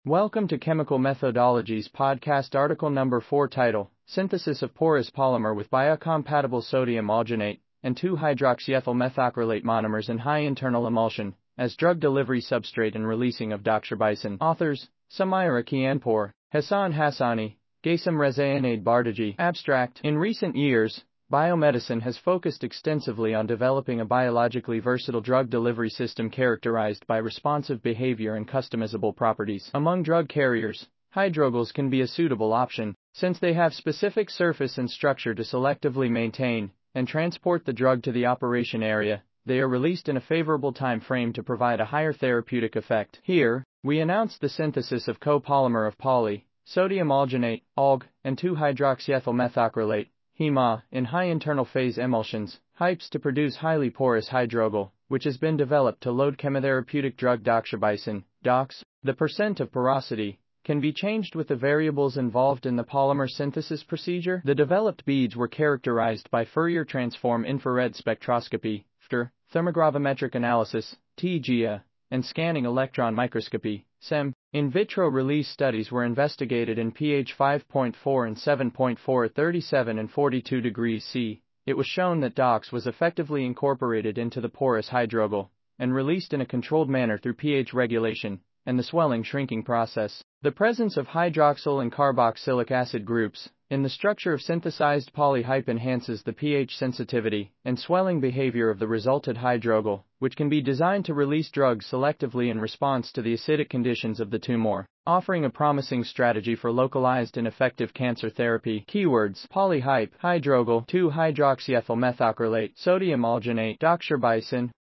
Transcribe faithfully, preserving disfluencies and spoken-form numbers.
Welcome to Chemical Methodologies Podcast Article Number four title, Synthesis of Porous Polymer with Biocompatible Sodium Alginate and two hydroxyethyl methacrylate Monomers in High Internal Emulsion, as Drug Delivery Substrate and Releasing of Doxorubicin. Authors, Samira Kianpour, Hassan Hassani, Gaysam Rezaeanade Bardagi. Abstract. In recent years, biomedicine has focused extensively on developing a biologically versatile drug delivery system characterized by responsive behavior and customizable properties. Among drug carriers, hydrogels can be a suitable option, since they have specific surface and structure to selectively maintain and transport the drug to the operation area. They are released in a favorable time frame to provide a higher therapeutic effect. Here, we announce the synthesis of copolymer of poly, sodium alginate, A L G, and two hydroxyethyl methacrylate, H E M A, in high internal phase emulsions, H Y P E S, to produce highly porous hydrogel, which has been developed to load chemotherapeutic drug doxorubicin, DOX. The percent of porosity can be changed with the variables involved in the polymer synthesis procedure. The developed beads were characterized by Fourier transform infrared spectroscopy, F T R, thermogravimetric analysis, T G A, and scanning electron microscopy, S E M. In vitro release studies were investigated in pH five point four and seven point four at thirty-seven and forty-two degrees C. It was shown that DOX was effectively incorporated into the porous hydrogel and released in a controlled manner through pH regulation and the swelling shrinking process. The presence of hydroxyl and carboxylic acid groups in the structure of synthesized poly H Y P E enhances the pH sensitivity and swelling behavior of the resulted hydrogel, which can be designed to release drugs selectively in response to the acidic conditions of the tumor, offering a promising strategy for localized and effective cancer therapy. Keywords: poly H Y P E, hydrogel, two hydroxyethyl methacrylate, sodium alginate, doxorubicin.